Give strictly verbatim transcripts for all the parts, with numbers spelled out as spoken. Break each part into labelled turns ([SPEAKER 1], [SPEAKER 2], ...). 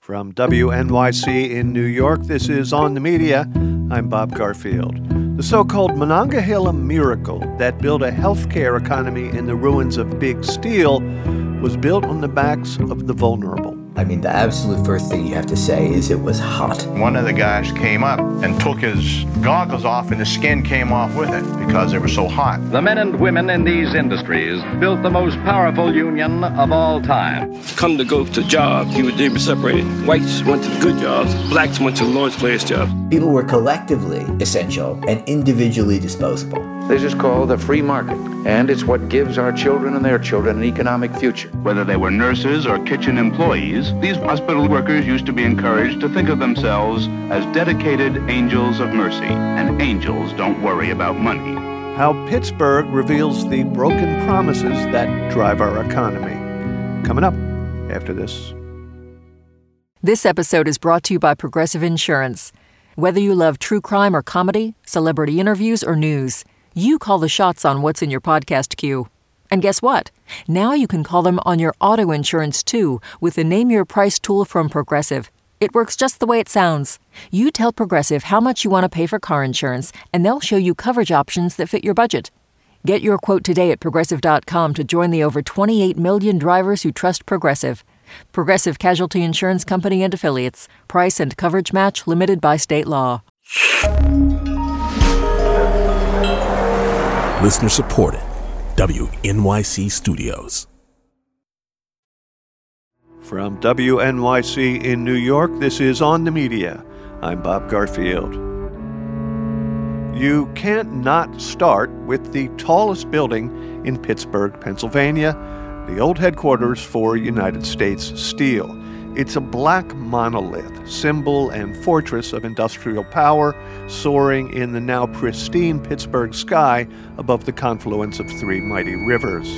[SPEAKER 1] From W N Y C in New York, this is On the Media. I'm Bob Garfield. The so-called Monongahela miracle that built a healthcare economy in the ruins of Big Steel was built on the backs of the vulnerable.
[SPEAKER 2] I mean, the absolute first thing you have to say is it was hot.
[SPEAKER 3] One of the guys came up and took his goggles off, and the skin came off with it because they were so hot.
[SPEAKER 4] The men and women in these industries built the most powerful union of all time.
[SPEAKER 5] Come to go to jobs, you would they were separated. Whites went to the good jobs, blacks went to the lowest class jobs.
[SPEAKER 2] People were collectively essential and individually disposable.
[SPEAKER 6] This is called the free market, and it's what gives our children and their children an economic future.
[SPEAKER 7] Whether they were nurses or kitchen employees, these hospital workers used to be encouraged to think of themselves as dedicated angels of mercy, and angels don't worry about money.
[SPEAKER 1] How Pittsburgh reveals the broken promises that drive our economy. Coming up after this.
[SPEAKER 8] This episode is brought to you by Progressive Insurance. Whether you love true crime or comedy, celebrity interviews or news, you call the shots on what's in your podcast queue. And guess what? Now you can call them on your auto insurance, too, with the Name Your Price tool from Progressive. It works just the way it sounds. You tell Progressive how much you want to pay for car insurance, and they'll show you coverage options that fit your budget. Get your quote today at Progressive dot com to join the over twenty-eight million drivers who trust Progressive. Progressive Casualty Insurance Company and Affiliates. Price and coverage match limited by state law.
[SPEAKER 9] Listener supported. W N Y C Studios.
[SPEAKER 1] From W N Y C in New York, this is On the Media. I'm Bob Garfield. You can't not start with the tallest building in Pittsburgh, Pennsylvania, the old headquarters for United States Steel. It's a black monolith, symbol and fortress of industrial power, soaring in the now pristine Pittsburgh sky above the confluence of three mighty rivers.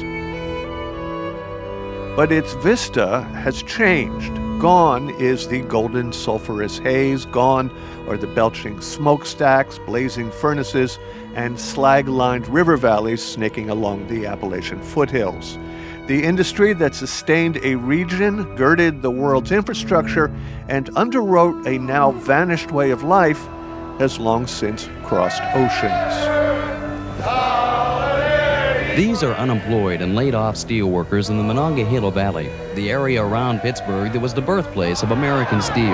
[SPEAKER 1] But its vista has changed. Gone is the golden sulphurous haze. Gone are the belching smokestacks, blazing furnaces, and slag-lined river valleys snaking along the Appalachian foothills. The industry that sustained a region, girded the world's infrastructure, and underwrote a now vanished way of life has long since crossed oceans.
[SPEAKER 10] These are unemployed and laid-off steelworkers in the Monongahela Valley, the area around Pittsburgh that was the birthplace of American steel.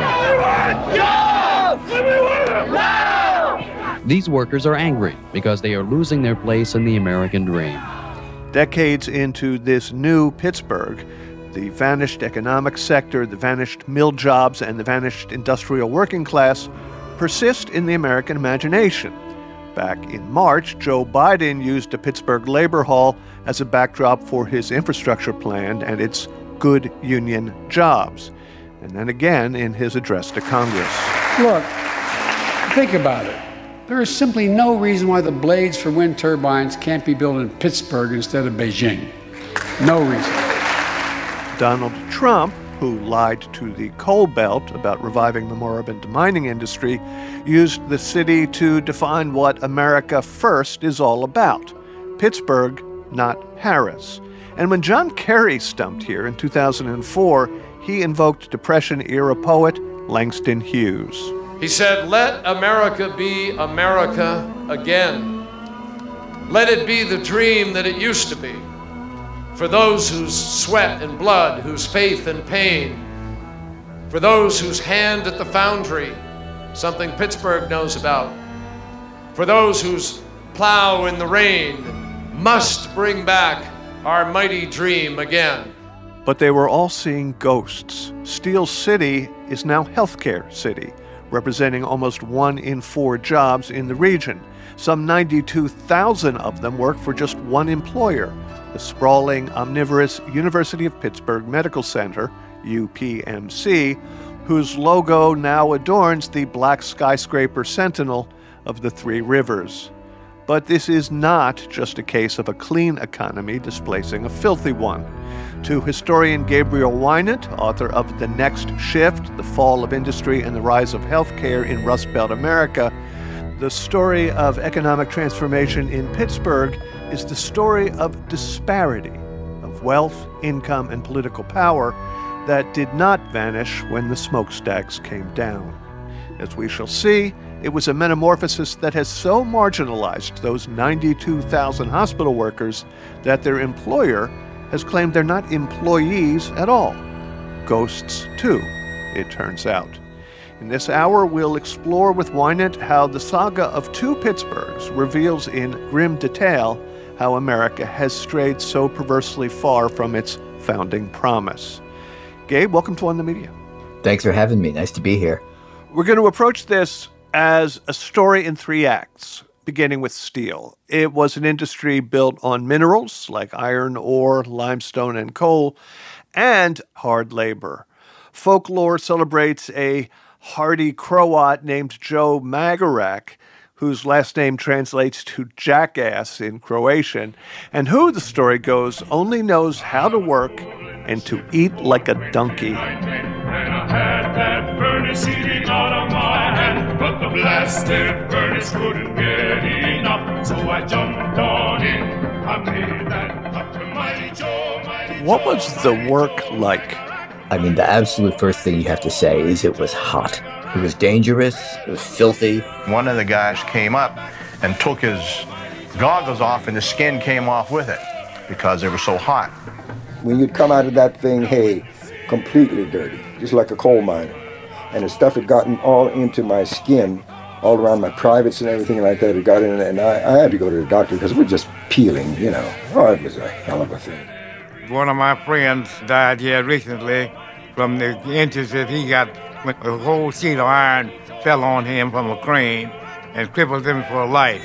[SPEAKER 10] These workers are angry because they are losing their place in the American dream.
[SPEAKER 1] Decades into this new Pittsburgh, the vanished economic sector, the vanished mill jobs, and the vanished industrial working class persist in the American imagination. Back in March, Joe Biden used the Pittsburgh Labor Hall as a backdrop for his infrastructure plan and its good union jobs. And then again in his address to Congress.
[SPEAKER 11] Look, think about it. There is simply no reason why the blades for wind turbines can't be built in Pittsburgh instead of Beijing. No reason.
[SPEAKER 1] Donald Trump, who lied to the coal belt about reviving the moribund mining industry, used the city to define what America First is all about. Pittsburgh, not Paris. And when John Kerry stumped here in two thousand four, he invoked Depression-era poet Langston Hughes.
[SPEAKER 12] He said, "Let America be America again. Let it be the dream that it used to be. For those whose sweat and blood, whose faith and pain, for those whose hand at the foundry, something Pittsburgh knows about, for those whose plow in the rain must bring back our mighty dream again."
[SPEAKER 1] But they were all seeing ghosts. Steel City is now Healthcare City, representing almost one in four jobs in the region. Some ninety-two thousand of them work for just one employer, the sprawling, omnivorous University of Pittsburgh Medical Center, U P M C, whose logo now adorns the black skyscraper sentinel of the Three Rivers. But this is not just a case of a clean economy displacing a filthy one. To historian Gabriel Wynant, author of The Next Shift, The Fall of Industry and the Rise of Healthcare in Rust Belt America, the story of economic transformation in Pittsburgh is the story of disparity, of wealth, income, and political power, that did not vanish when the smokestacks came down. As we shall see, it was a metamorphosis that has so marginalized those ninety-two thousand hospital workers that their employer has claimed they're not employees at all. Ghosts, too, it turns out. In this hour, we'll explore with Wynant how the saga of two Pittsburghs reveals in grim detail how America has strayed so perversely far from its founding promise. Gabe, welcome to On the Media.
[SPEAKER 2] Thanks for having me. Nice to be here.
[SPEAKER 1] We're going to approach this as a story in three acts, beginning with steel. It was an industry built on minerals like iron ore, limestone, and coal, and hard labor. Folklore celebrates a hardy Croat named Joe Magarak, whose last name translates to jackass in Croatian, and who, the story goes, only knows how to work and to eat like a donkey.
[SPEAKER 13] And I had that furnace eating out of my hand, but the blasted furnace couldn't get enough, so I jumped on in. I made that up to Mighty Joe, Mighty Joe.
[SPEAKER 1] What was the work like?
[SPEAKER 2] I mean, the absolute first thing you have to say is it was hot. It was dangerous. It was filthy.
[SPEAKER 3] One of the guys came up and took his goggles off, and the skin came off with it because they were so hot.
[SPEAKER 14] When you'd come out of that thing, hey, completely dirty, just like a coal miner. And the stuff had gotten all into my skin, all around my privates and everything like that. It got in, and I, I had to go to the doctor because it was just peeling, you know. Oh, it was a hell of a thing.
[SPEAKER 15] One of my friends died here recently from the injuries that he got when a whole sheet of iron fell on him from a crane and crippled him for life.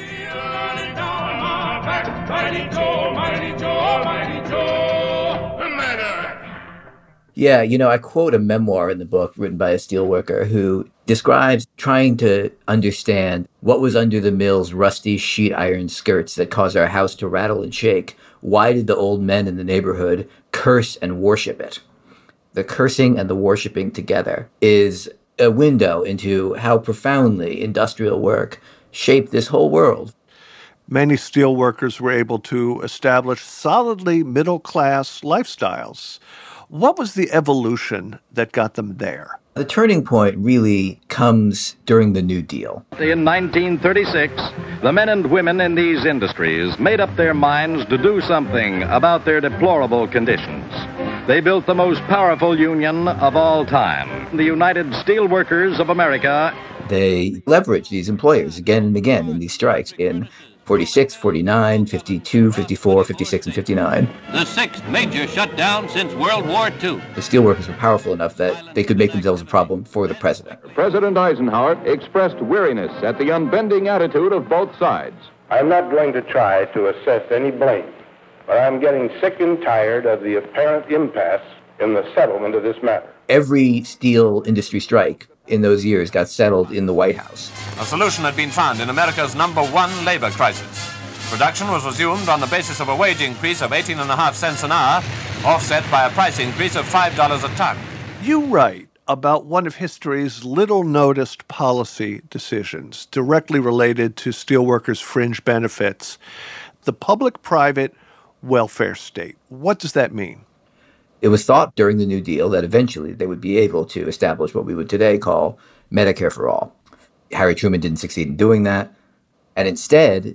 [SPEAKER 2] Yeah, you know, I quote a memoir in the book written by a steelworker who describes trying to understand what was under the mill's rusty sheet iron skirts that caused our house to rattle and shake. Why did the old men in the neighborhood curse and worship it? The cursing and the worshiping together is a window into how profoundly industrial work shaped this whole world.
[SPEAKER 1] Many steelworkers were able to establish solidly middle-class lifestyles. What was the evolution that got them there?
[SPEAKER 2] The turning point really comes during the New Deal.
[SPEAKER 4] In nineteen thirty-six, the men and women in these industries made up their minds to do something about their deplorable conditions. They built the most powerful union of all time, the United Steelworkers of America.
[SPEAKER 2] They leveraged these employers again and again in these strikes in forty-six, forty-nine, fifty-two, fifty-four, fifty-six, and fifty-nine.
[SPEAKER 16] The sixth major shutdown since World War Two.
[SPEAKER 2] The steelworkers were powerful enough that they could make themselves a problem for the president.
[SPEAKER 6] President Eisenhower expressed weariness at the unbending attitude of both sides.
[SPEAKER 17] I'm not going to try to assess any blame, but I'm getting sick and tired of the apparent impasse in the settlement of this matter.
[SPEAKER 2] Every steel industry strike in those years got settled in the White House.
[SPEAKER 18] A solution had been found in America's number one labor crisis. Production was resumed on the basis of a wage increase of eighteen and a half cents an hour, offset by a price increase of five dollars a ton.
[SPEAKER 1] You write about one of history's little-noticed policy decisions directly related to steelworkers' fringe benefits, the public-private welfare state. What does that mean?
[SPEAKER 2] It was thought during the New Deal that eventually they would be able to establish what we would today call Medicare for all. Harry Truman didn't succeed in doing that. And instead,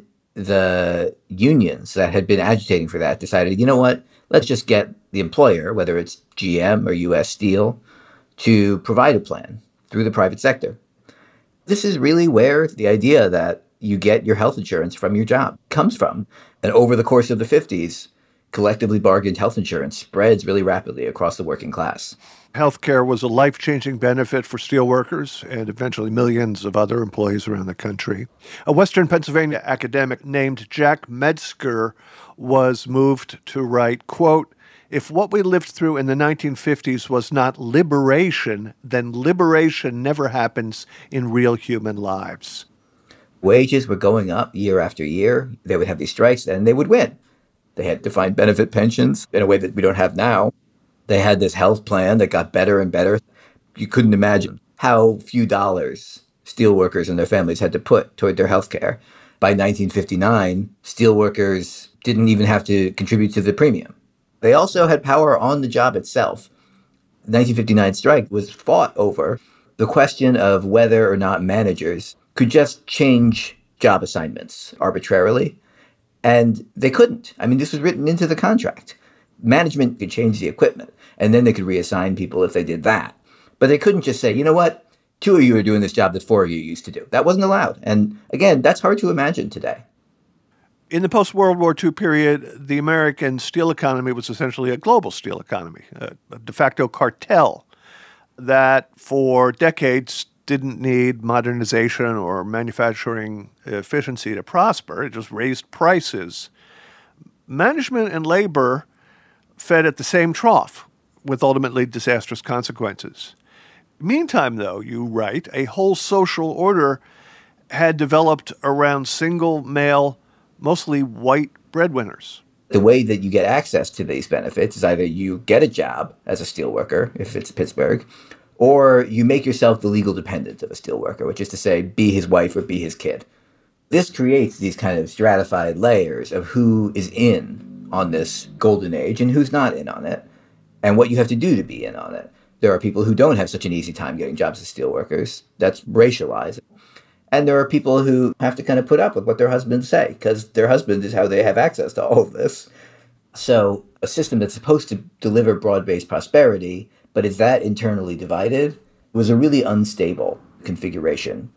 [SPEAKER 2] the unions that had been agitating for that decided, you know what, let's just get the employer, whether it's G M or U S Steel, to provide a plan through the private sector. This is really where the idea that you get your health insurance from your job comes from. And over the course of the fifties, collectively bargained health insurance spreads really rapidly across the working class.
[SPEAKER 1] Healthcare was a life-changing benefit for steelworkers and eventually millions of other employees around the country. A Western Pennsylvania academic named Jack Metzger was moved to write, quote, "If what we lived through in the nineteen fifties was not liberation, then liberation never happens in real human lives."
[SPEAKER 2] Wages were going up year after year. They would have these strikes and they would win. They had defined benefit pensions in a way that we don't have now. They had this health plan that got better and better. You couldn't imagine how few dollars steelworkers and their families had to put toward their health care. By nineteen fifty-nine, steelworkers didn't even have to contribute to the premium. They also had power on the job itself. The nineteen fifty-nine strike was fought over the question of whether or not managers could just change job assignments arbitrarily. And they couldn't. I mean, this was written into the contract. Management could change the equipment, and then they could reassign people if they did that. But they couldn't just say, you know what, two of you are doing this job that four of you used to do. That wasn't allowed. And again, that's hard to imagine today.
[SPEAKER 1] In the post-World War Two period, the American steel economy was essentially a global steel economy, a, a de facto cartel that for decades didn't need modernization or manufacturing efficiency to prosper. It just raised prices. Management and labor fed at the same trough with ultimately disastrous consequences. Meantime, though, you write, a whole social order had developed around single male, mostly white breadwinners.
[SPEAKER 2] The way that you get access to these benefits is either you get a job as a steelworker, if it's Pittsburgh, or you make yourself the legal dependent of a steelworker, which is to say, be his wife or be his kid. This creates these kind of stratified layers of who is in on this golden age and who's not in on it, and what you have to do to be in on it. There are people who don't have such an easy time getting jobs as steelworkers. That's racialized. And there are people who have to kind of put up with what their husbands say, because their husband is how they have access to all of this. So a system that's supposed to deliver broad-based prosperity, but is that internally divided, was a really unstable configuration.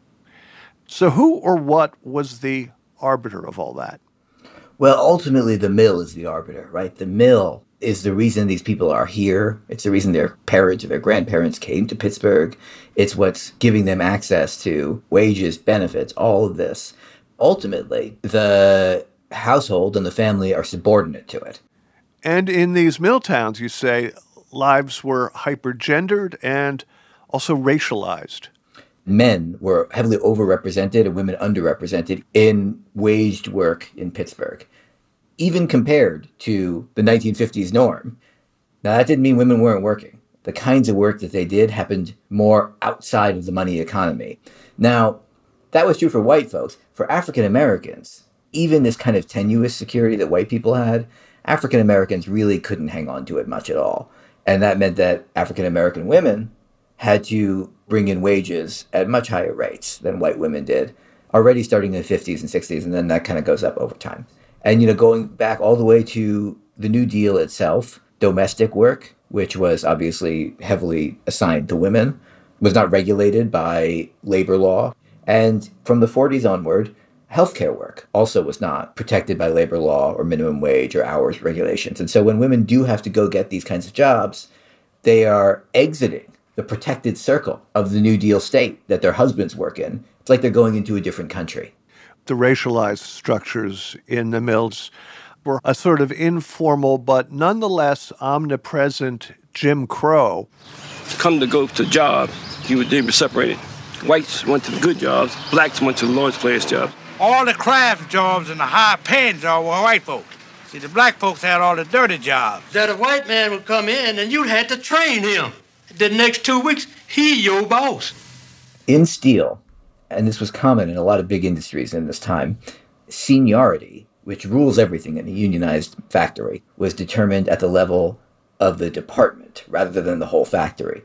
[SPEAKER 1] So who or what was the arbiter of all that?
[SPEAKER 2] Well, ultimately, the mill is the arbiter, right? The mill is the reason these people are here. It's the reason their parents or their grandparents came to Pittsburgh. It's what's giving them access to wages, benefits, all of this. Ultimately, the household and the family are subordinate to it.
[SPEAKER 1] And in these mill towns, you say, lives were hypergendered and also racialized.
[SPEAKER 2] Men were heavily overrepresented and women underrepresented in waged work in Pittsburgh, even compared to the nineteen fifties norm. Now, that didn't mean women weren't working. The kinds of work that they did happened more outside of the money economy. Now, that was true for white folks. For African Americans, even this kind of tenuous security that white people had, African Americans really couldn't hang on to it much at all. And that meant that African American women had to bring in wages at much higher rates than white women did, already starting in the fifties and sixties, and then that kind of goes up over time. And, you know, going back all the way to the New Deal itself, domestic work, which was obviously heavily assigned to women, was not regulated by labor law. And from the forties onward, healthcare work also was not protected by labor law or minimum wage or hours regulations. And so when women do have to go get these kinds of jobs, they are exiting the protected circle of the New Deal state that their husbands work in. It's like they're going into a different country.
[SPEAKER 1] The racialized structures in the mills were a sort of informal but nonetheless omnipresent Jim Crow.
[SPEAKER 5] Come to go to job, you would they were separated. Whites went to the good jobs, blacks went to the lowest class jobs.
[SPEAKER 15] All the craft jobs and the high-paying jobs were white folks. See, the black folks had all the dirty jobs.
[SPEAKER 19] That a white man would come in and you had to train him. The next two weeks, he your boss.
[SPEAKER 2] In steel, and this was common in a lot of big industries in this time, seniority, which rules everything in a unionized factory, was determined at the level of the department rather than the whole factory.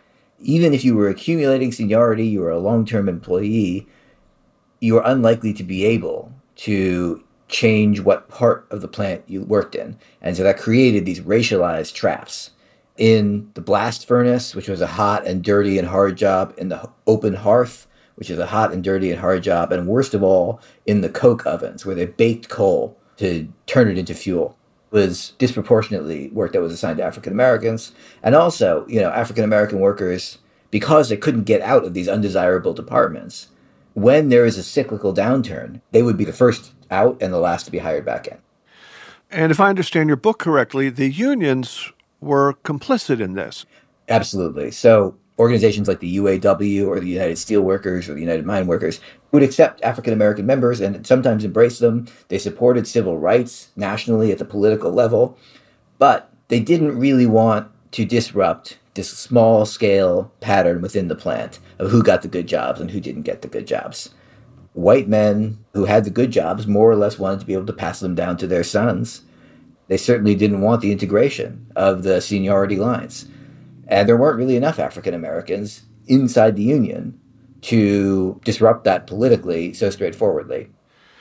[SPEAKER 2] Even if you were accumulating seniority, you were a long-term employee, you were unlikely to be able to change what part of the plant you worked in. And so that created these racialized traps. In the blast furnace, which was a hot and dirty and hard job, in the open hearth, which is a hot and dirty and hard job, and worst of all, in the coke ovens, where they baked coal to turn it into fuel, was disproportionately work that was assigned to African Americans. And also, you know, African American workers, because they couldn't get out of these undesirable departments, when there is a cyclical downturn, they would be the first out and the last to be hired back in.
[SPEAKER 1] And if I understand your book correctly, the unions were complicit in this.
[SPEAKER 2] Absolutely. So organizations like the U A W or the United Steelworkers or the United Mine Workers would accept African-American members and sometimes embrace them. They supported civil rights nationally at the political level, but they didn't really want to disrupt this small-scale pattern within the plant of who got the good jobs and who didn't get the good jobs. White men who had the good jobs more or less wanted to be able to pass them down to their sons. They certainly didn't want the integration of the seniority lines. And there weren't really enough African Americans inside the union to disrupt that politically so straightforwardly.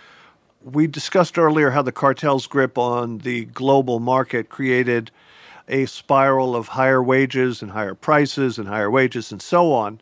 [SPEAKER 1] We discussed earlier how the cartel's grip on the global market created a spiral of higher wages and higher prices and higher wages and so on.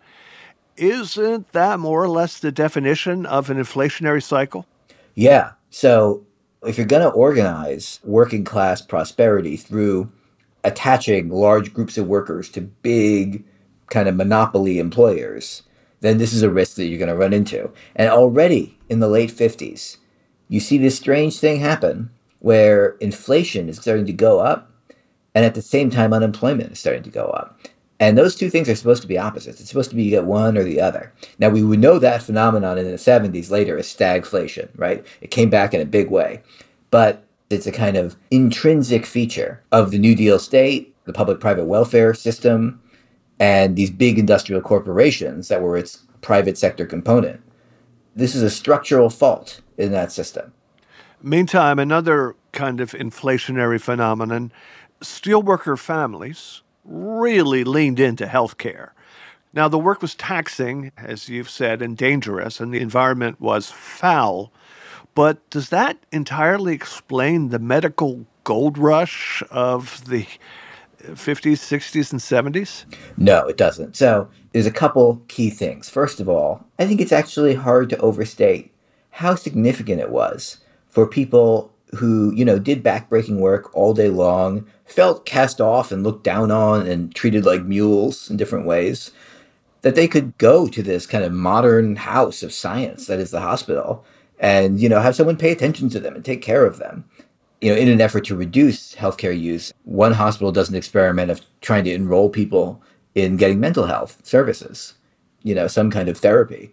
[SPEAKER 1] Isn't that more or less the definition of an inflationary cycle?
[SPEAKER 2] Yeah. So if you're going to organize working class prosperity through attaching large groups of workers to big kind of monopoly employers, then this is a risk that you're going to run into. And already in the late fifties, you see this strange thing happen where inflation is starting to go up, and at the same time, unemployment is starting to go up. And those two things are supposed to be opposites. It's supposed to be you get one or the other. Now, we would know that phenomenon in the seventies later as stagflation, right? It came back in a big way. But it's a kind of intrinsic feature of the New Deal state, the public-private welfare system, and these big industrial corporations that were its private sector component. This is a structural fault in that system.
[SPEAKER 1] Meantime, another kind of inflationary phenomenon, steelworker families really leaned into health care. Now, the work was taxing, as you've said, and dangerous, and the environment was foul. But does that entirely explain the medical gold rush of the fifties, sixties, and seventies?
[SPEAKER 2] No, it doesn't. So there's a couple key things. First of all, I think it's actually hard to overstate how significant it was for people who, you know, did backbreaking work all day long, felt cast off and looked down on and treated like mules in different ways, that they could go to this kind of modern house of science that is the hospital and, you know, have someone pay attention to them and take care of them. You know, in an effort to reduce healthcare use, one hospital does an experiment of trying to enroll people in getting mental health services, you know, some kind of therapy,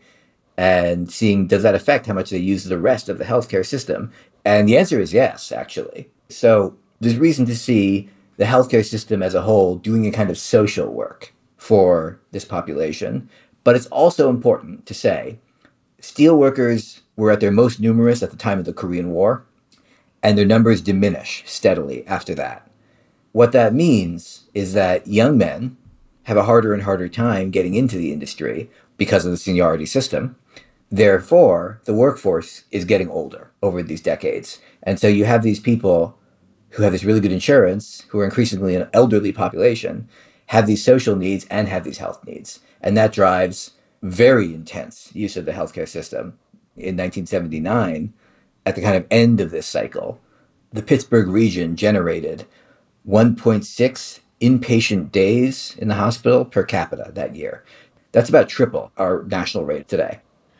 [SPEAKER 2] and seeing does that affect how much they use the rest of the healthcare system. And the answer is yes, actually. So there's reason to see the healthcare system as a whole doing a kind of social work for this population. But it's also important to say steelworkers were at their most numerous at the time of the Korean War, and their numbers diminish steadily after that. What that means is that young men have a harder and harder time getting into the industry because of the seniority system. Therefore, the workforce is getting older over these decades. And so you have these people who have this really good insurance, who are increasingly an elderly population, have these social needs and have these health needs. And that drives very intense use of the healthcare system. In nineteen seventy-nine, at the kind of end of this cycle, the Pittsburgh region generated one point six inpatient days in the hospital per capita that year. That's about triple our national rate today.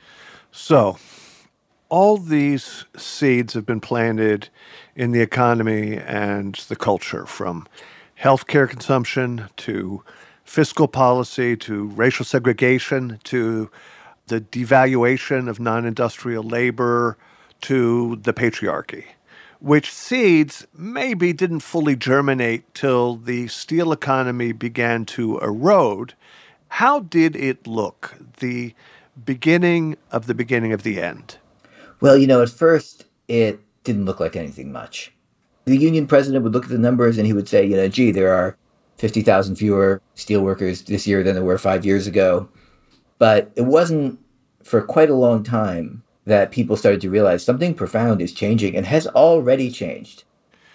[SPEAKER 1] So, all these seeds have been planted in the economy and the culture, from healthcare consumption to fiscal policy to racial segregation to the devaluation of non-industrial labor to the patriarchy, which seeds maybe didn't fully germinate till the steel economy began to erode. How did it look, the beginning of the beginning of the end?
[SPEAKER 2] Well, you know, at first, it didn't look like anything much. The union president would look at the numbers and he would say, you know, gee, there are fifty thousand fewer steelworkers this year than there were five years ago. But it wasn't for quite a long time that people started to realize something profound is changing and has already changed.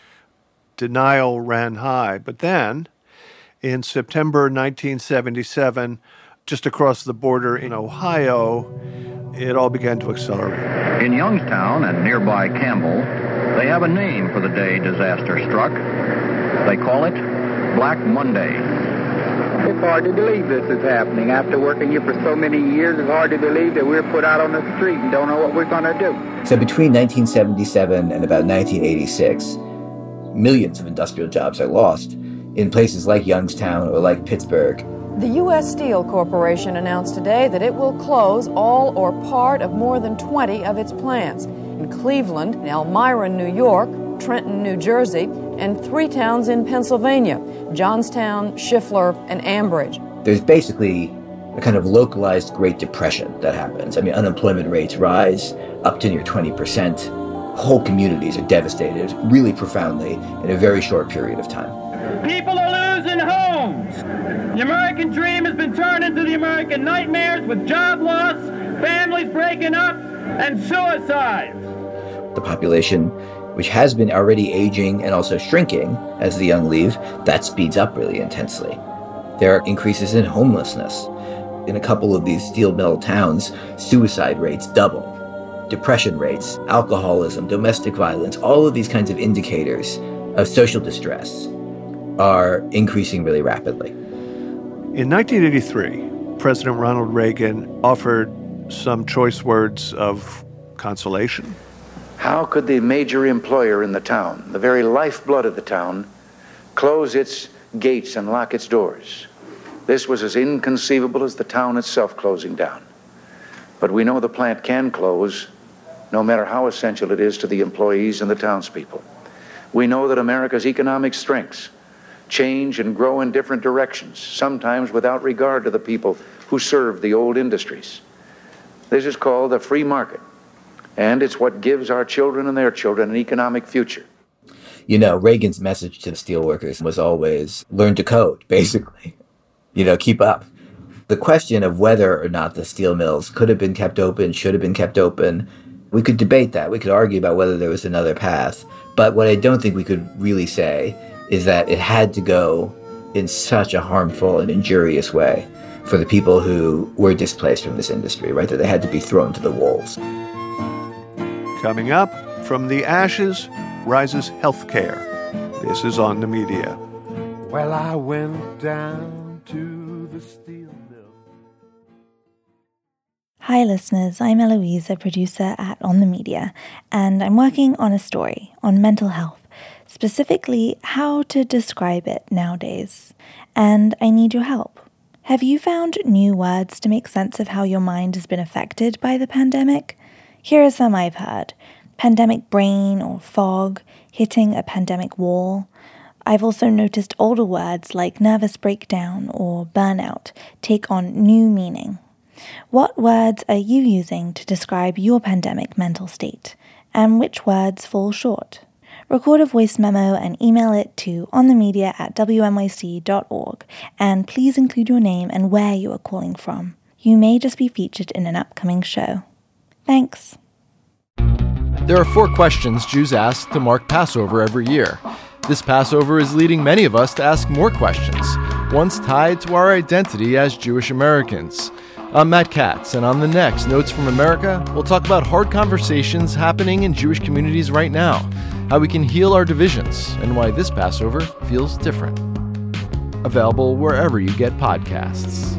[SPEAKER 1] Denial ran high. But then, in September nineteen seventy-seven, just across the border in Ohio, it all began to accelerate.
[SPEAKER 4] In Youngstown and nearby Campbell, they have a name for the day disaster struck. They call it Black Monday.
[SPEAKER 20] It's hard to believe this is happening. After working here for so many years, it's hard to believe that we're put out on the street and don't know what we're going to do.
[SPEAKER 2] So between nineteen seventy-seven and about nineteen eighty-six, millions of industrial jobs are lost in places like Youngstown or like Pittsburgh.
[SPEAKER 21] The U S Steel Corporation announced today that it will close all or part of more than twenty of its plants in Cleveland, Elmira, New York, Trenton, New Jersey, and three towns in Pennsylvania, Johnstown, Schiffler, and Ambridge.
[SPEAKER 2] There's basically a kind of localized Great Depression that happens. I mean, unemployment rates rise up to near twenty percent. Whole communities are devastated really profoundly in a very short period of time.
[SPEAKER 22] People are losing homes.
[SPEAKER 7] The American dream has been turned into the American nightmares with job loss, families breaking up, and suicides.
[SPEAKER 2] The population, which has been already aging and also shrinking as the young leave, that speeds up really intensely. There are increases in homelessness. In a couple of these steel mill towns, suicide rates double. Depression rates, alcoholism, domestic violence, all of these kinds of indicators of social distress are increasing really rapidly.
[SPEAKER 1] In nineteen eighty-three, President Ronald Reagan offered some choice words of consolation.
[SPEAKER 6] How could the major employer in the town, the very lifeblood of the town, close its gates and lock its doors? This was as inconceivable as the town itself closing down. But we know the plant can close, no matter how essential it is to the employees and the townspeople. We know that America's economic strengths change and grow in different directions, sometimes without regard to the people who serve the old industries. This is called the free market, and it's what gives our children and their children an economic future.
[SPEAKER 2] You know, Reagan's message to the steelworkers was always learn to code, basically. You know, keep up. The question of whether or not the steel mills could have been kept open, should have been kept open, we could debate that. We could argue about whether there was another path. But what I don't think we could really say is that it had to go in such a harmful and injurious way for the people who were displaced from this industry, right? That they had to be thrown to the wolves.
[SPEAKER 1] Coming up, from the ashes rises healthcare. This is On the Media.
[SPEAKER 22] Well, I went down to the steel mill.
[SPEAKER 23] Hi listeners, I'm Eloise, a producer at On the Media, and I'm working on a story on mental health, specifically how to describe it nowadays. And I need your help. Have you found new words to make sense of how your mind has been affected by the pandemic? Here are some I've heard. Pandemic brain or fog, hitting a pandemic wall. I've also noticed older words like nervous breakdown or burnout take on new meaning. What words are you using to describe your pandemic mental state? And which words fall short? Record a voice memo and email it to onthemedia at w n y c dot org, and please include your name and where you are calling from. You may just be featured in an upcoming show. Thanks.
[SPEAKER 24] There are four questions Jews ask to mark Passover every year. This Passover is leading many of us to ask more questions, ones tied to our identity as Jewish Americans. I'm Matt Katz, and on the next Notes from America, we'll talk about hard conversations happening in Jewish communities right now, how we can heal our divisions, and why this Passover feels different. Available wherever you get podcasts.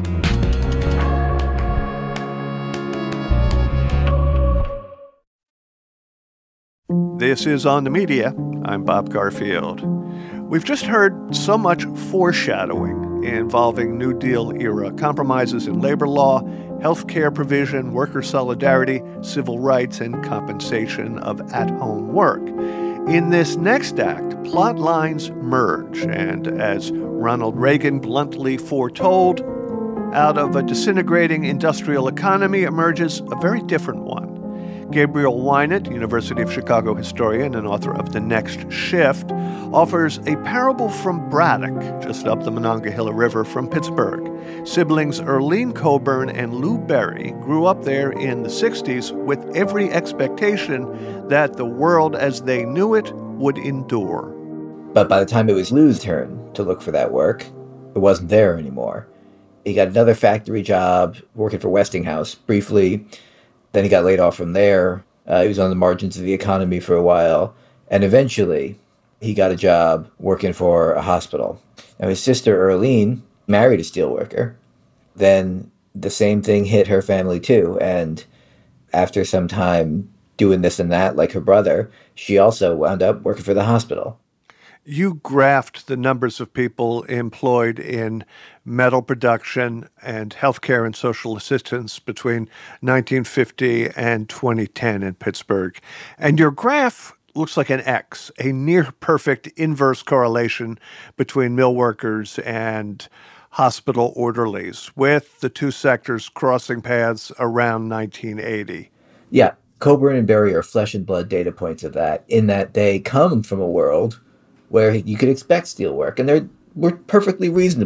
[SPEAKER 1] This is On the Media. I'm Bob Garfield. We've just heard so much foreshadowing involving New Deal era compromises in labor law, health care provision, worker solidarity, civil rights, and compensation of at-home work. In this next act, plot lines merge, and as Ronald Reagan bluntly foretold, out of a disintegrating industrial economy emerges a very different one. Gabriel Wynant, University of Chicago historian and author of The Next Shift, offers a parable from Braddock, just up the Monongahela River from Pittsburgh. Siblings Earlene Coburn and Lou Berry grew up there in the sixties with every expectation that the world as they knew it would endure.
[SPEAKER 2] But by the time it was Lou's turn to look for that work, it wasn't there anymore. He got another factory job working for Westinghouse briefly. Then he got laid off from there. Uh, he was on the margins of the economy for a while. And eventually, he got a job working for a hospital. Now, his sister, Earlene, married a steelworker. Then the same thing hit her family, too. And after some time doing this and that, like her brother, she also wound up working for the hospital.
[SPEAKER 1] You graphed the numbers of people employed in metal production and healthcare and social assistance between nineteen fifty and twenty ten in Pittsburgh. And your graph looks like an X, a near-perfect inverse correlation between mill workers and hospital orderlies, with the two sectors crossing paths around nineteen eighty.
[SPEAKER 2] Yeah, Coburn and Berry are flesh and blood data points of that, in that they come from a world where you could expect steelwork, and they were perfectly reasonable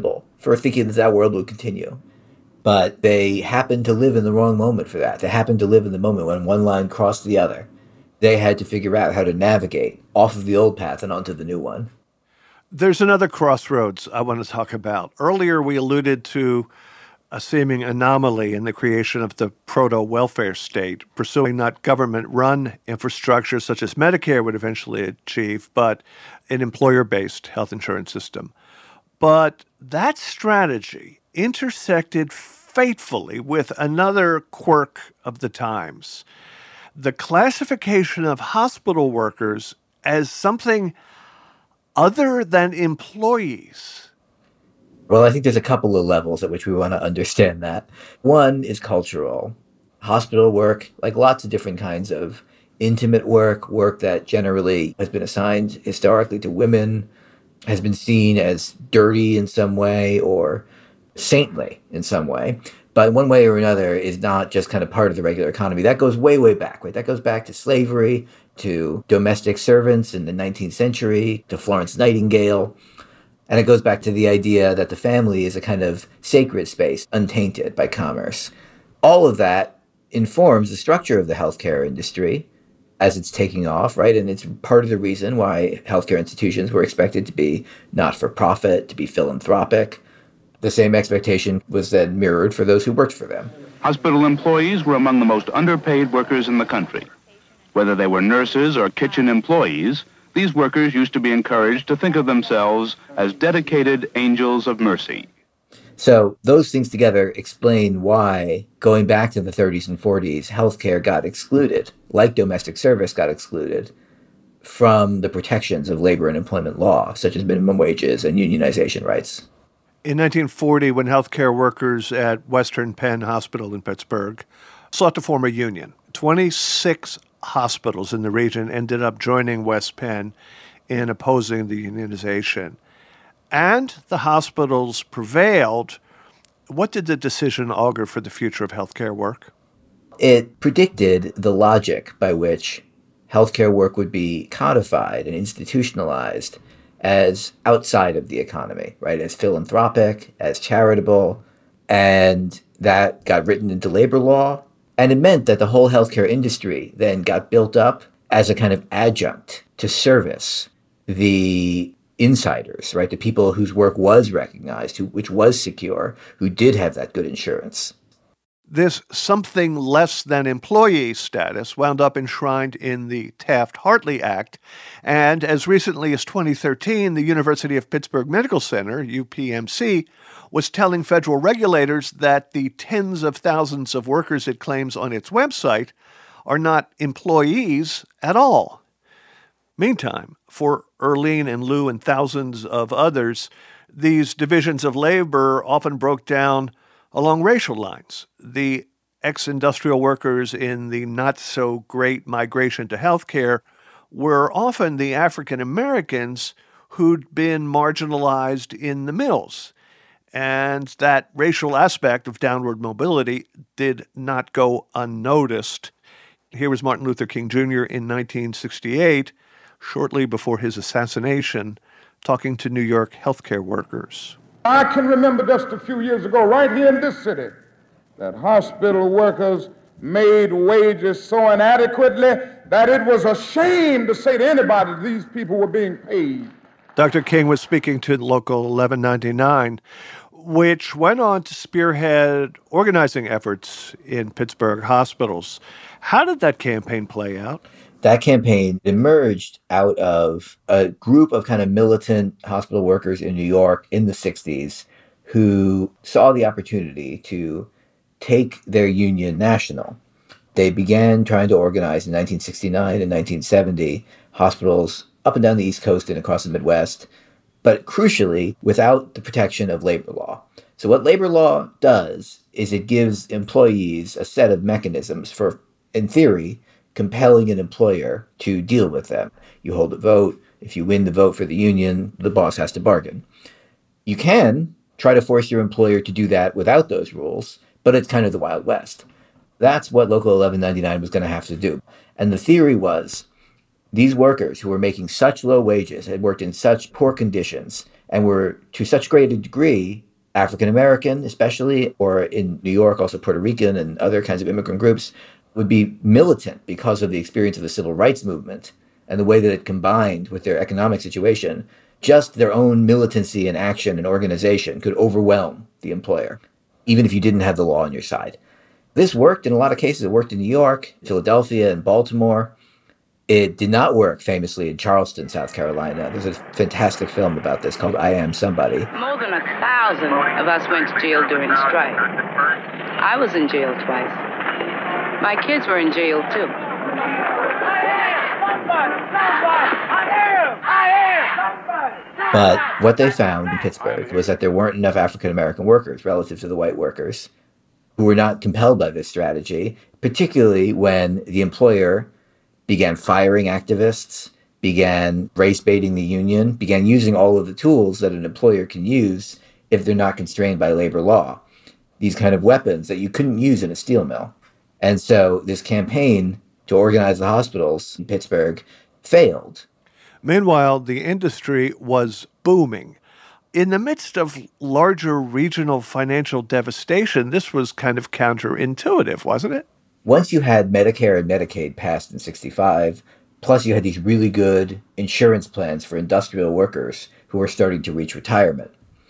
[SPEAKER 2] for thinking that that world would continue. But they happened to live in the wrong moment for that. They happened to live in the moment when one line crossed the other. They had to figure out how to navigate off of the old path and onto the new one.
[SPEAKER 1] There's another crossroads I want to talk about. Earlier, we alluded to a seeming anomaly in the creation of the proto-welfare state, pursuing not government-run infrastructure such as Medicare would eventually achieve, but an employer-based health insurance system. But that strategy intersected fatefully with another quirk of the times, the classification of hospital workers as something other than employees.
[SPEAKER 2] Well, I think there's a couple of levels at which we want to understand that. One is cultural. Hospital work, like lots of different kinds of intimate work, work that generally has been assigned historically to women, has been seen as dirty in some way or saintly in some way, but in one way or another is not just kind of part of the regular economy. That goes way, way back, right? That goes back to slavery, to domestic servants in the nineteenth century, to Florence Nightingale. And it goes back to the idea that the family is a kind of sacred space, untainted by commerce. All of that informs the structure of the healthcare industry as it's taking off, right? And it's part of the reason why healthcare institutions were expected to be not-for-profit, to be philanthropic. The same expectation was then mirrored for those who worked for them.
[SPEAKER 8] Hospital employees were among the most underpaid workers in the country. Whether they were nurses or kitchen employees, these workers used to be encouraged to think of themselves as dedicated angels of mercy.
[SPEAKER 2] So those things together explain why, going back to the thirties and forties, healthcare got excluded, like domestic service got excluded, from the protections of labor and employment law, such as minimum wages and unionization rights.
[SPEAKER 1] In nineteen forty, when healthcare workers at Western Penn Hospital in Pittsburgh sought to form a union, twenty-six hospitals in the region ended up joining West Penn in opposing the unionization. And the hospitals prevailed. What did the decision augur for the future of healthcare work?
[SPEAKER 2] It predicted the logic by which healthcare work would be codified and institutionalized as outside of the economy, right? As philanthropic, as charitable, and that got written into labor law. And it meant that the whole healthcare industry then got built up as a kind of adjunct to service the insiders, right? The people whose work was recognized, who, which was secure, who did have that good insurance.
[SPEAKER 1] This something less than employee status wound up enshrined in the Taft-Hartley Act, and as recently as twenty thirteen, the University of Pittsburgh Medical Center, U P M C, was telling federal regulators that the tens of thousands of workers it claims on its website are not employees at all. Meantime, for Earlene and Lou and thousands of others, these divisions of labor often broke down along racial lines. The ex-industrial workers in the not-so-great migration to healthcare were often the African Americans who'd been marginalized in the mills. And that racial aspect of downward mobility did not go unnoticed. Here was Martin Luther King Junior in nineteen sixty-eight, shortly before his assassination, talking to New York healthcare workers.
[SPEAKER 9] I can remember just a few years ago, right here in this city, that hospital workers made wages so inadequately that it was a shame to say to anybody that these people were being paid.
[SPEAKER 1] Doctor King was speaking to Local eleven ninety-nine, which went on to spearhead organizing efforts in Pittsburgh hospitals. How did that campaign play out?
[SPEAKER 2] That campaign emerged out of a group of kind of militant hospital workers in New York in the sixties who saw the opportunity to take their union national. They began trying to organize in nineteen sixty-nine and nineteen seventy hospitals up and down the East Coast and across the Midwest, but crucially, without the protection of labor law. So what labor law does is it gives employees a set of mechanisms for, in theory, compelling an employer to deal with them. You hold a vote. If you win the vote for the union, the boss has to bargain. You can try to force your employer to do that without those rules, but it's kind of the Wild West. That's what Local eleven ninety-nine was going to have to do. And the theory was these workers who were making such low wages, had worked in such poor conditions, and were to such great a degree African American, especially, or in New York, also Puerto Rican and other kinds of immigrant groups, would be militant because of the experience of the civil rights movement and the way that it combined with their economic situation. Just their own militancy and action and organization could overwhelm the employer, even if you didn't have the law on your side. This worked in a lot of cases. It worked in New York, Philadelphia, and Baltimore. It did not work famously in Charleston, South Carolina. There's a fantastic film about this called I Am Somebody.
[SPEAKER 10] More than a thousand of us went to jail during the strike. I was in jail twice. My kids were in jail, too.
[SPEAKER 2] But what they found in Pittsburgh was that there weren't enough African-American workers relative to the white workers who were not compelled by this strategy, particularly when the employer began firing activists, began race-baiting the union, began using all of the tools that an employer can use if they're not constrained by labor law. These kind of weapons that you couldn't use in a steel mill. And so this campaign to organize the hospitals in Pittsburgh failed.
[SPEAKER 1] Meanwhile, the industry was booming. In the midst of larger regional financial devastation, this was kind of counterintuitive, wasn't it?
[SPEAKER 2] Once you had Medicare and Medicaid passed in sixty-five, plus you had these really good insurance plans for industrial workers who were starting to reach retirement,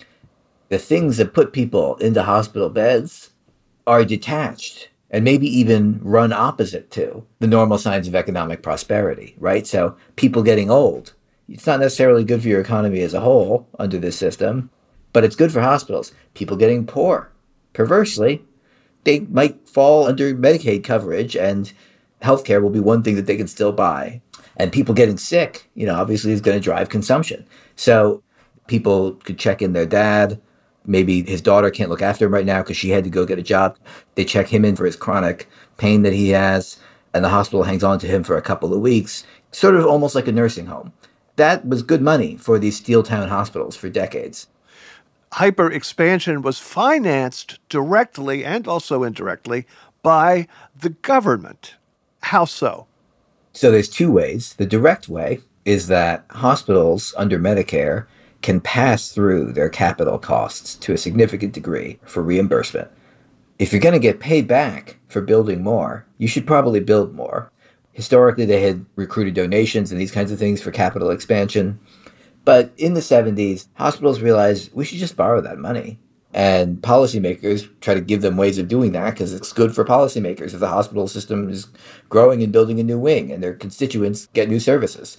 [SPEAKER 2] the things that put people into hospital beds are detached and maybe even run opposite to the normal signs of economic prosperity, right? So people getting old, it's not necessarily good for your economy as a whole under this system, but it's good for hospitals. People getting poor, perversely, they might fall under Medicaid coverage and healthcare will be one thing that they can still buy. And people getting sick, you know, obviously is going to drive consumption. So people could check in their dad. Maybe his daughter can't look after him right now because she had to go get a job. They check him in for his chronic pain that he has, and the hospital hangs on to him for a couple of weeks, sort of almost like a nursing home. That was good money for these steel town hospitals for decades.
[SPEAKER 1] Hyper expansion was financed directly and also indirectly by the government. How so?
[SPEAKER 2] So there's two ways. The direct way is that hospitals under Medicare can pass through their capital costs to a significant degree for reimbursement. If you're going to get paid back for building more, you should probably build more. Historically, they had recruited donations and these kinds of things for capital expansion. But in the seventies, hospitals realized we should just borrow that money. And policymakers try to give them ways of doing that because it's good for policymakers if the hospital system is growing and building a new wing and their constituents get new services.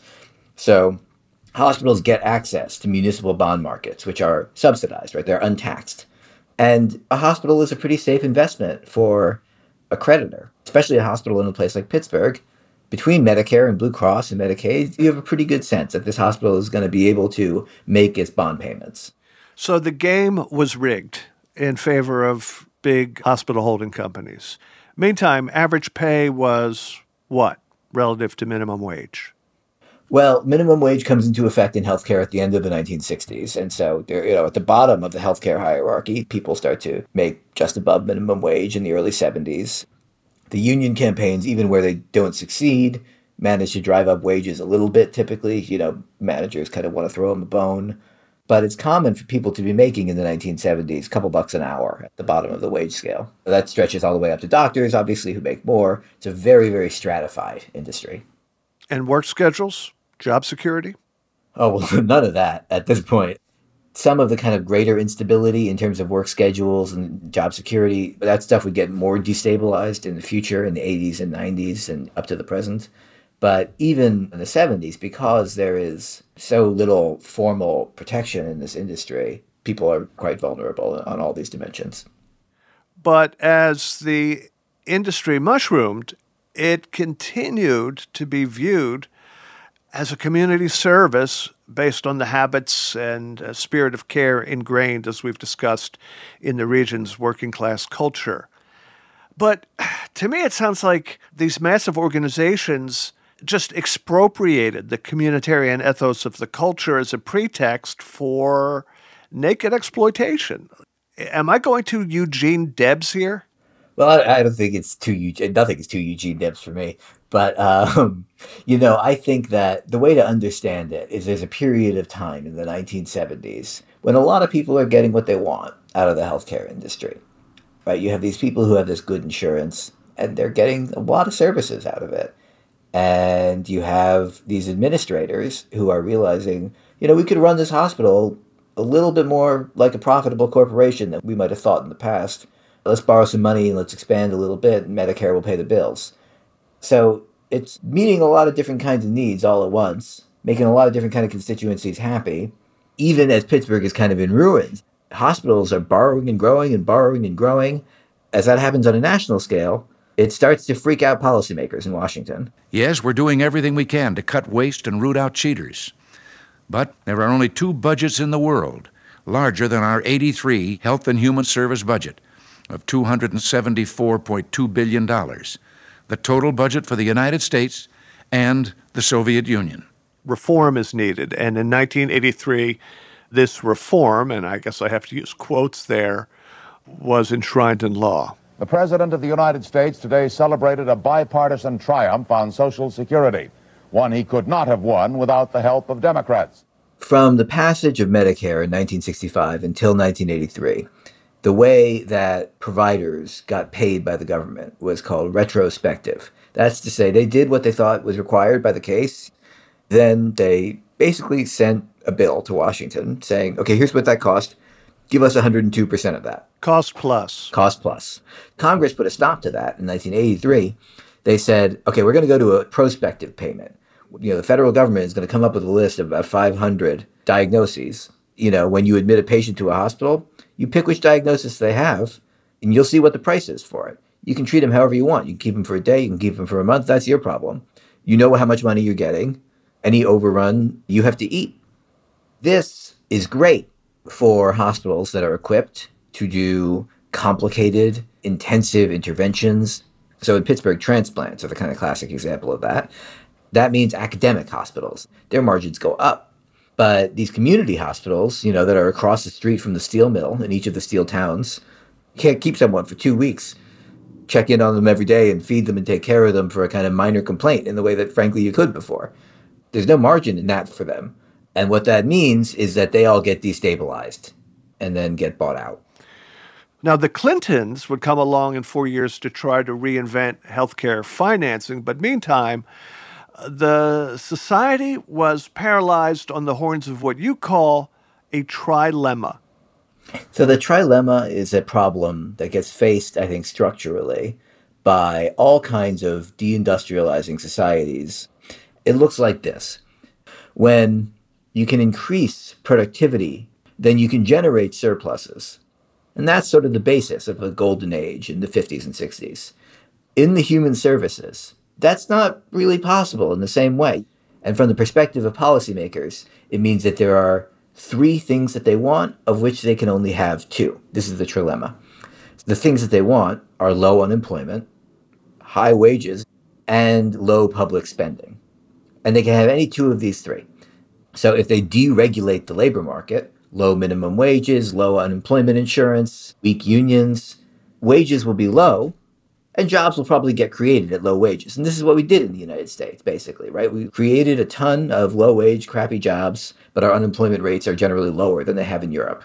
[SPEAKER 2] So hospitals get access to municipal bond markets, which are subsidized, right? They're untaxed. And a hospital is a pretty safe investment for a creditor, especially a hospital in a place like Pittsburgh. Between Medicare and Blue Cross and Medicaid, you have a pretty good sense that this hospital is going to be able to make its bond payments.
[SPEAKER 1] So the game was rigged in favor of big hospital holding companies. Meantime, average pay was what relative to minimum wage?
[SPEAKER 2] Well, minimum wage comes into effect in healthcare at the end of the nineteen sixties. And so, you know, at the bottom of the healthcare hierarchy, people start to make just above minimum wage in the early seventies. The union campaigns, even where they don't succeed, manage to drive up wages a little bit typically. You know, managers kind of want to throw them a bone. But it's common for people to be making in the nineteen seventies a couple bucks an hour at the bottom of the wage scale. That stretches all the way up to doctors, obviously, who make more. It's a very, very stratified industry.
[SPEAKER 1] And work schedules? Job security?
[SPEAKER 2] Oh, well, none of that at this point. Some of the kind of greater instability in terms of work schedules and job security, that stuff would get more destabilized in the future, in the eighties and nineties and up to the present. But even in the seventies, because there is so little formal protection in this industry, people are quite vulnerable on all these dimensions.
[SPEAKER 1] But as the industry mushroomed, it continued to be viewed as a community service based on the habits and uh, spirit of care ingrained, as we've discussed, in the region's working class culture. But to me, it sounds like these massive organizations just expropriated the communitarian ethos of the culture as a pretext for naked exploitation. Am I going to Eugene Debs here?
[SPEAKER 2] Well, I, I don't think it's too Eugene, nothing is too Eugene Debs for me. But, um, you know, I think that the way to understand it is there's a period of time in the nineteen seventies when a lot of people are getting what they want. out of the healthcare industry, right? You have these people who have this good insurance, and they're getting a lot of services out of it. And you have these administrators who are realizing, you know, we could run this hospital a little bit more like a profitable corporation than we might have thought in the past. Let's borrow some money and let's expand a little bit, and Medicare will pay the bills. So it's meeting a lot of different kinds of needs all at once, making a lot of different kind of constituencies happy, even as Pittsburgh is kind of in ruins. Hospitals are borrowing and growing and borrowing and growing. As that happens on a national scale, it starts to freak out policymakers in Washington.
[SPEAKER 3] Yes, we're doing everything we can to cut waste and root out cheaters. But there are only two budgets in the world larger than our eighty-three Health and Human Service budget of two hundred seventy-four point two billion dollars, the total budget for the United States and the Soviet Union.
[SPEAKER 1] Reform is needed, and in nineteen eighty-three, this reform, and I guess I have to use quotes there, was enshrined in law.
[SPEAKER 11] The President of the United States today celebrated a bipartisan triumph on Social Security, one he could not have won without the help of Democrats.
[SPEAKER 2] From the passage of Medicare in nineteen sixty-five until nineteen eighty-three, the way that providers got paid by the government was called retrospective. That's to say, they did what they thought was required by the case. Then they basically sent a bill to Washington saying, okay, here's what that cost. Give us one hundred two percent of that.
[SPEAKER 1] Cost plus.
[SPEAKER 2] Cost plus. Congress put a stop to that in nineteen eighty-three. They said, okay, we're going to go to a prospective payment. You know, the federal government is going to come up with a list of about five hundred diagnoses. You know, when you admit a patient to a hospital, you pick which diagnosis they have, and you'll see what the price is for it. You can treat them however you want. You can keep them for a day. You can keep them for a month. That's your problem. You know how much money you're getting. Any overrun, you have to eat. This is great for hospitals that are equipped to do complicated, intensive interventions. So in Pittsburgh, transplants are the kind of classic example of that. That means academic hospitals. Their margins go up. But these community hospitals, you know, that are across the street from the steel mill in each of the steel towns, you can't keep someone for two weeks, check in on them every day and feed them and take care of them for a kind of minor complaint in the way that, frankly, you could before. There's no margin in that for them. And what that means is that they all get destabilized and then get bought out.
[SPEAKER 1] Now, the Clintons would come along in four years to try to reinvent healthcare financing, but meantime, the society was paralyzed on the horns of what you call a trilemma.
[SPEAKER 2] So the trilemma is a problem that gets faced, I think, structurally by all kinds of deindustrializing societies. It looks like this. When you can increase productivity, then you can generate surpluses. And that's sort of the basis of a golden age in the fifties and sixties. In the human services, that's not really possible in the same way. And from the perspective of policymakers, it means that there are three things that they want, of which they can only have two. This is the trilemma. The things that they want are low unemployment, high wages, and low public spending. And they can have any two of these three. So if they deregulate the labor market, low minimum wages, low unemployment insurance, weak unions, wages will be low, and jobs will probably get created at low wages. And this is what we did in the United States, basically, right? We created a ton of low-wage, crappy jobs, but our unemployment rates are generally lower than they have in Europe.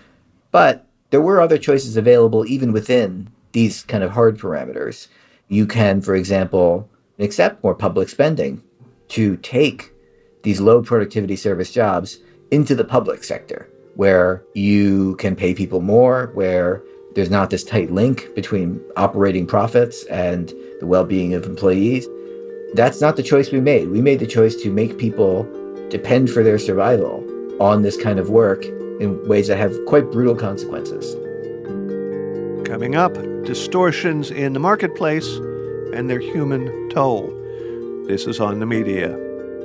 [SPEAKER 2] But there were other choices available even within these kind of hard parameters. You can, for example, accept more public spending to take these low productivity service jobs into the public sector, where you can pay people more, where there's not this tight link between operating profits and the well-being of employees. That's not the choice we made. We made the choice to make people depend for their survival on this kind of work in ways that have quite brutal consequences.
[SPEAKER 1] Coming up, distortions in the marketplace and their human toll. This is On the Media.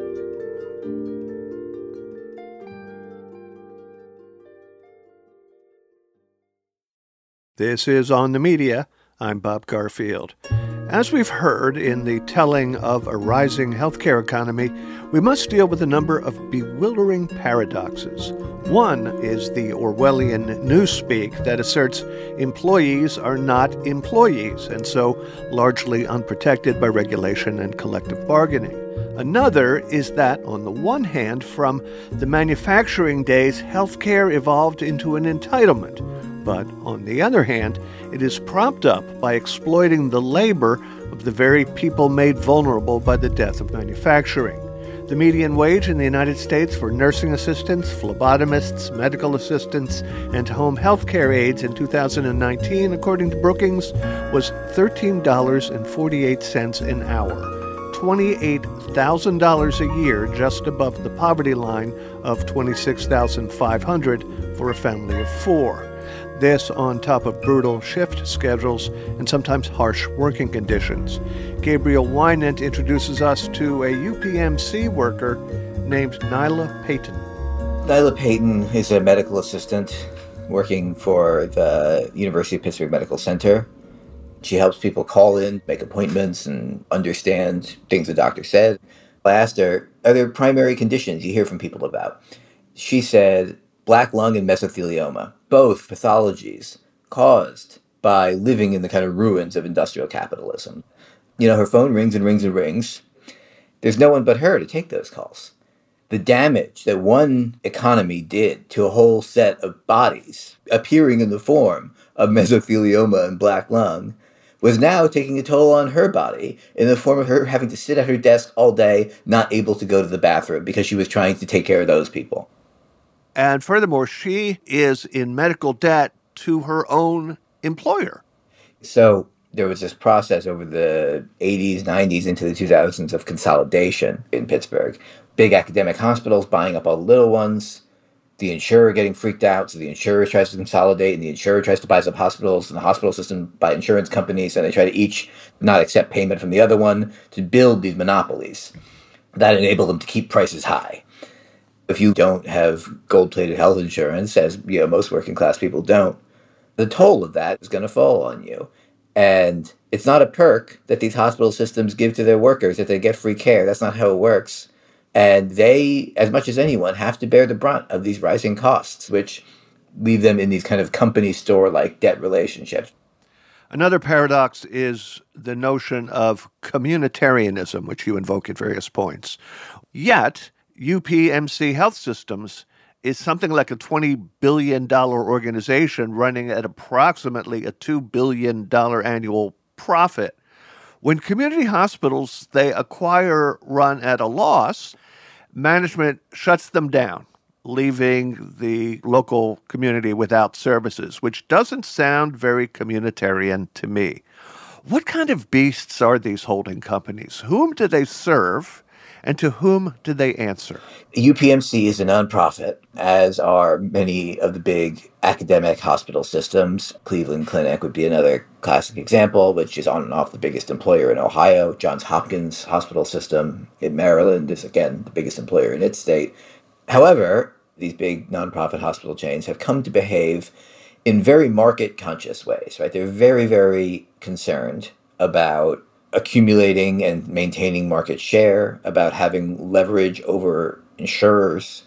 [SPEAKER 1] This is On the Media. I'm Bob Garfield. As we've heard in the telling of a rising healthcare economy, we must deal with a number of bewildering paradoxes. One is the Orwellian newspeak that asserts employees are not employees and so largely unprotected by regulation and collective bargaining. Another is that, on the one hand, from the manufacturing days, healthcare evolved into an entitlement, But on the other hand, it is propped up by exploiting the labor of the very people made vulnerable by the death of manufacturing. The median wage in the United States for nursing assistants, phlebotomists, medical assistants, and home health care aides in two thousand nineteen, according to Brookings, was thirteen dollars and forty-eight cents an hour, twenty-eight thousand dollars a year, just above the poverty line of twenty-six thousand five hundred dollars for a family of four. This on top of brutal shift schedules and sometimes harsh working conditions. Gabriel Wynant introduces us to a U P M C worker named Nyla Payton.
[SPEAKER 2] Nyla Payton is a medical assistant working for the University of Pittsburgh Medical Center. She helps people call in, make appointments, and understand things the doctor said. I asked her, are there primary conditions you hear from people about? She said, black lung and mesothelioma, both pathologies caused by living in the kind of ruins of industrial capitalism. You know, her phone rings and rings and rings. There's no one but her to take those calls. The damage that one economy did to a whole set of bodies appearing in the form of mesothelioma and black lung was now taking a toll on her body in the form of her having to sit at her desk all day, not able to go to the bathroom because she was trying to take care of those people.
[SPEAKER 1] And furthermore, she is in medical debt to her own employer.
[SPEAKER 2] So there was this process over the eighties, nineties, into the two thousands of consolidation in Pittsburgh. Big academic hospitals buying up all the little ones. The insurer getting freaked out, so the insurer tries to consolidate, and the insurer tries to buy up hospitals, and the hospital system buy insurance companies, and they try to each not accept payment from the other one to build these monopolies that enable them to keep prices high. If you don't have gold-plated health insurance, as you know, most working-class people don't, the toll of that is going to fall on you. And it's not a perk that these hospital systems give to their workers that they get free care. That's not how it works. And they, as much as anyone, have to bear the brunt of these rising costs, which leave them in these kind of company store-like debt relationships.
[SPEAKER 1] Another paradox is the notion of communitarianism, which you invoke at various points. Yet, U P M C Health Systems is something like a twenty billion dollars organization running at approximately a two billion dollars annual profit. When community hospitals they acquire run at a loss, management shuts them down, leaving the local community without services, which doesn't sound very communitarian to me. What kind of beasts are these holding companies? Whom do they serve? And to whom do they answer?
[SPEAKER 2] U P M C is a nonprofit, as are many of the big academic hospital systems. Cleveland Clinic would be another classic example, which is on and off the biggest employer in Ohio. Johns Hopkins Hospital System in Maryland is, again, the biggest employer in its state. However, these big nonprofit hospital chains have come to behave in very market-conscious ways, right? They're very, very concerned about accumulating and maintaining market share, about having leverage over insurers,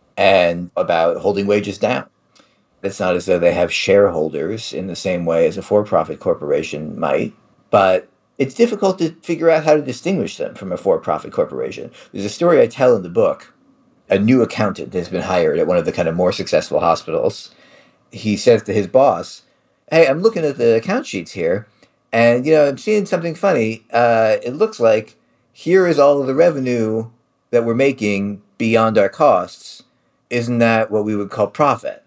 [SPEAKER 2] and about holding wages down. It's not as though they have shareholders in the same way as a for-profit corporation might, but it's difficult to figure out how to distinguish them from a for-profit corporation. There's a story I tell in the book. A new accountant has been hired at one of the kind of more successful hospitals. He says to his boss, "Hey, I'm looking at the account sheets here, and, you know, I'm seeing something funny. Uh, it looks like here is all of the revenue that we're making beyond our costs. Isn't that what we would call profit?"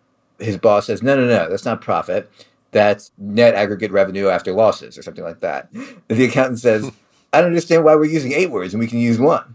[SPEAKER 2] His boss says, no, no, no, that's not profit. That's net aggregate revenue after losses or something like that. The accountant says, I don't understand why we're using eight words and we can use one.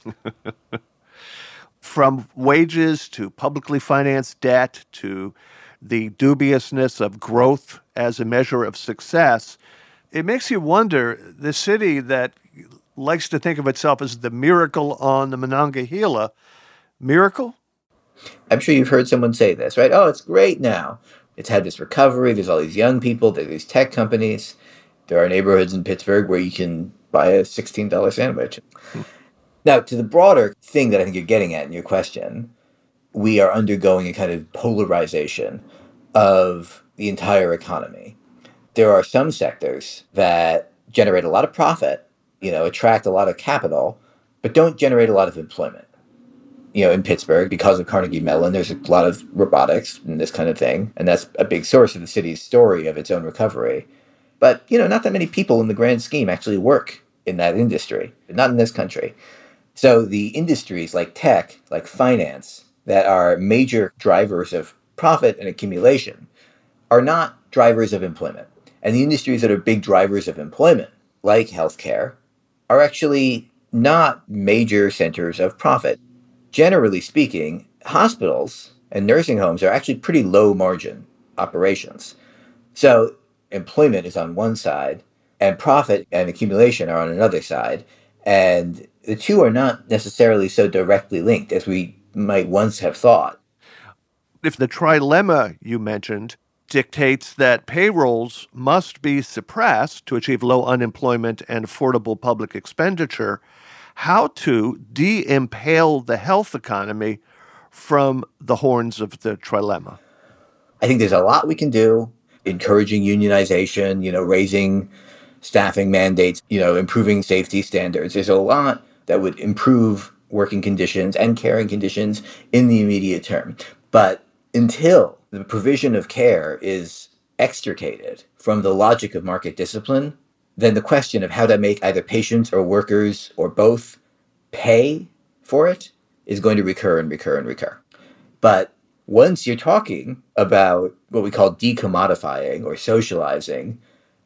[SPEAKER 1] From wages to publicly financed debt to the dubiousness of growth as a measure of success, it makes you wonder, the city that likes to think of itself as the miracle on the Monongahela, miracle?
[SPEAKER 2] I'm sure you've heard someone say this, right? Oh, it's great now. It's had this recovery. There's all these young people. There's these tech companies. There are neighborhoods in Pittsburgh where you can buy a sixteen dollars sandwich. Hmm. Now, to the broader thing that I think you're getting at in your question, we are undergoing a kind of polarization of the entire economy. There are some sectors that generate a lot of profit, you know, attract a lot of capital, but don't generate a lot of employment. you know, in Pittsburgh, because of Carnegie Mellon, there's a lot of robotics and this kind of thing. And that's a big source of the city's story of its own recovery. But, you know, not that many people in the grand scheme actually work in that industry, not in this country. So the industries like tech, like finance, that are major drivers of profit and accumulation are not drivers of employment. And the industries that are big drivers of employment, like healthcare, are actually not major centers of profit. Generally speaking, hospitals and nursing homes are actually pretty low margin operations. So employment is on one side, and profit and accumulation are on another side. And the two are not necessarily so directly linked as we might once have thought.
[SPEAKER 1] If the trilemma you mentioned dictates that payrolls must be suppressed to achieve low unemployment and affordable public expenditure, how to de-impale the health economy from the horns of the trilemma?
[SPEAKER 2] I think there's a lot we can do, encouraging unionization, you know, raising staffing mandates, you know, improving safety standards. There's a lot that would improve working conditions and caring conditions in the immediate term. But until the provision of care is extricated from the logic of market discipline, then the question of how to make either patients or workers or both pay for it is going to recur and recur and recur. But once you're talking about what we call decommodifying or socializing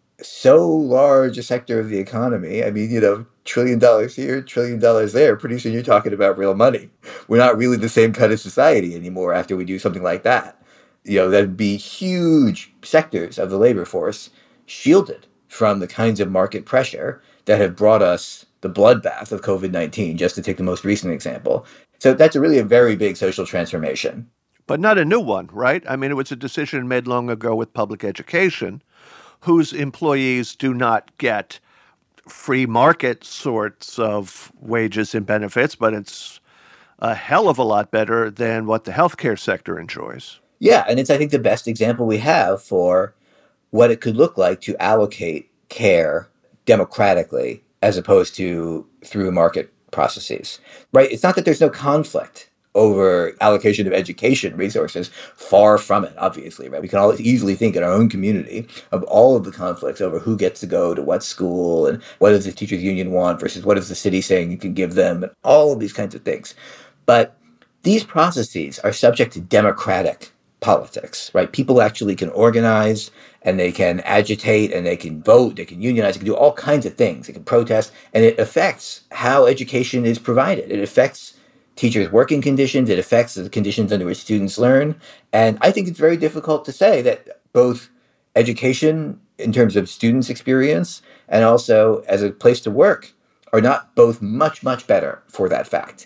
[SPEAKER 2] so large a sector of the economy, I mean, you know, trillion dollars here, trillion dollars there, pretty soon you're talking about real money. We're not really the same kind of society anymore after we do something like that. You know, that'd be huge sectors of the labor force shielded from the kinds of market pressure that have brought us the bloodbath of COVID nineteen, just to take the most recent example. So that's a really a very big social transformation.
[SPEAKER 1] But not a new one, right? I mean, it was a decision made long ago with public education, whose employees do not get free market sorts of wages and benefits, but it's a hell of a lot better than what the healthcare sector enjoys.
[SPEAKER 2] Yeah, and it's, I think, the best example we have for what it could look like to allocate care democratically as opposed to through market processes, right? It's not that there's no conflict over allocation of education resources. Far from it, obviously, right? We can all easily think in our own community of all of the conflicts over who gets to go to what school and what does the teachers union want versus what is the city saying you can give them, and all of these kinds of things. But these processes are subject to democratic politics, right? People actually can organize and they can agitate and they can vote, they can unionize, they can do all kinds of things. They can protest, and it affects how education is provided. It affects teachers' working conditions. It affects the conditions under which students learn. And I think it's very difficult to say that both education in terms of students' experience and also as a place to work are not both much, much better for that fact.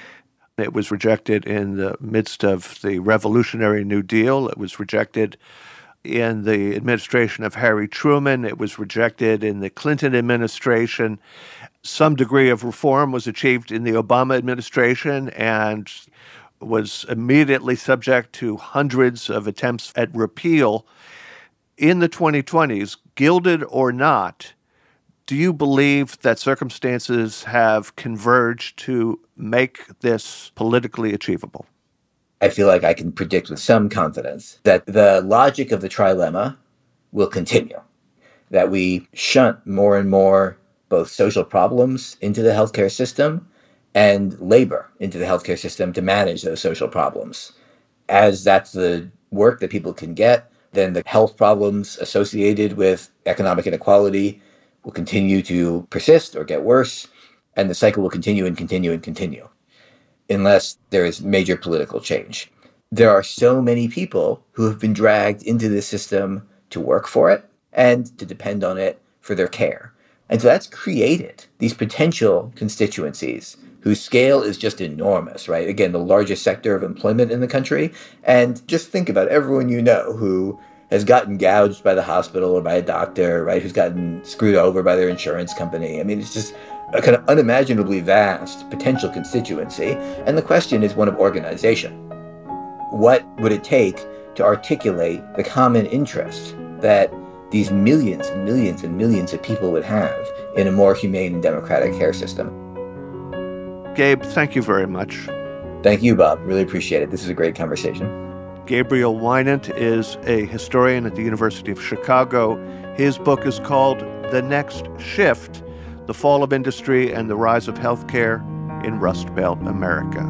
[SPEAKER 1] It was rejected in the midst of the Revolutionary New Deal. It was rejected in the administration of Harry Truman. It was rejected in the Clinton administration. Some degree of reform was achieved in the Obama administration and was immediately subject to hundreds of attempts at repeal. In the twenty twenties, gilded or not, do you believe that circumstances have converged to make this politically achievable?
[SPEAKER 2] I feel like I can predict with some confidence that the logic of the trilemma will continue, that we shunt more and more both social problems into the healthcare system and labor into the healthcare system to manage those social problems. As that's the work that people can get, then the health problems associated with economic inequality will continue to persist or get worse, and the cycle will continue and continue and continue, unless there is major political change. There are so many people who have been dragged into this system to work for it and to depend on it for their care. And so that's created these potential constituencies whose scale is just enormous, right? Again, the largest sector of employment in the country. And just think about everyone you know who has gotten gouged by the hospital or by a doctor, right? Who's gotten screwed over by their insurance company. I mean, it's just a kind of unimaginably vast potential constituency. And the question is one of organization. What would it take to articulate the common interest that these millions and millions and millions of people would have in a more humane and democratic care system?
[SPEAKER 1] Gabe, thank you very much.
[SPEAKER 2] Thank you, Bob. Really appreciate it. This is a great conversation.
[SPEAKER 1] Gabriel Wynant is a historian at the University of Chicago. His book is called The Next Shift, The Fall of Industry and the Rise of Healthcare in Rust Belt America.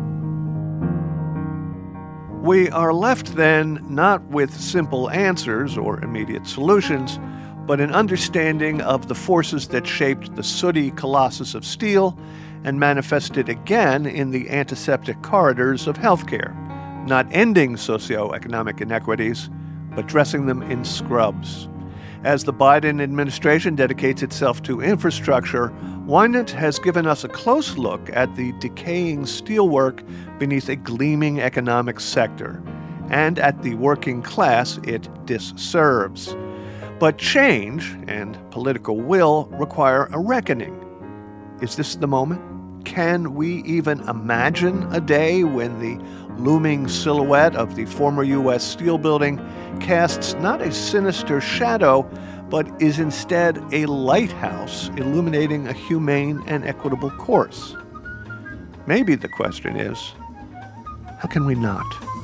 [SPEAKER 1] We are left then not with simple answers or immediate solutions, but an understanding of the forces that shaped the sooty colossus of steel and manifested again in the antiseptic corridors of healthcare, not ending socioeconomic inequities, but dressing them in scrubs. As the Biden administration dedicates itself to infrastructure, Wynant has given us a close look at the decaying steelwork beneath a gleaming economic sector, and at the working class it disserves. But change and political will require a reckoning. Is this the moment? Can we even imagine a day when the looming silhouette of the former U S Steel building casts not a sinister shadow, but is instead a lighthouse illuminating a humane and equitable course? Maybe the question is, how can we not?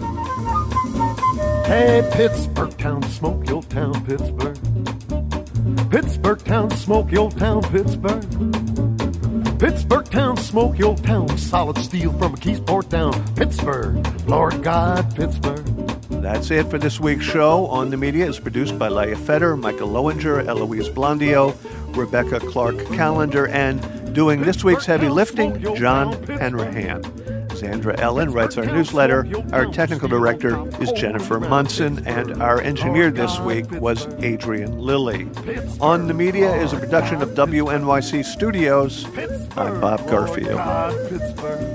[SPEAKER 22] Hey, Pittsburgh town, smoke your town, Pittsburgh. Pittsburgh town, smoke your town, Pittsburgh. Pittsburgh town, smoke your town, solid steel from a Keysport down. Pittsburgh, Lord God, Pittsburgh.
[SPEAKER 1] That's it for this week's show. On the Media is produced by Leah Feder, Michael Lowinger, Eloise Blondio, Rebecca Clark-Callender, and doing this week's heavy lifting, John Hanrahan. Sandra Ellen writes our newsletter. Our technical director is Jennifer Munson, and our engineer this week was Adrian Lilly. On the Media is a production of W N Y C Studios. I'm Bob Garfield.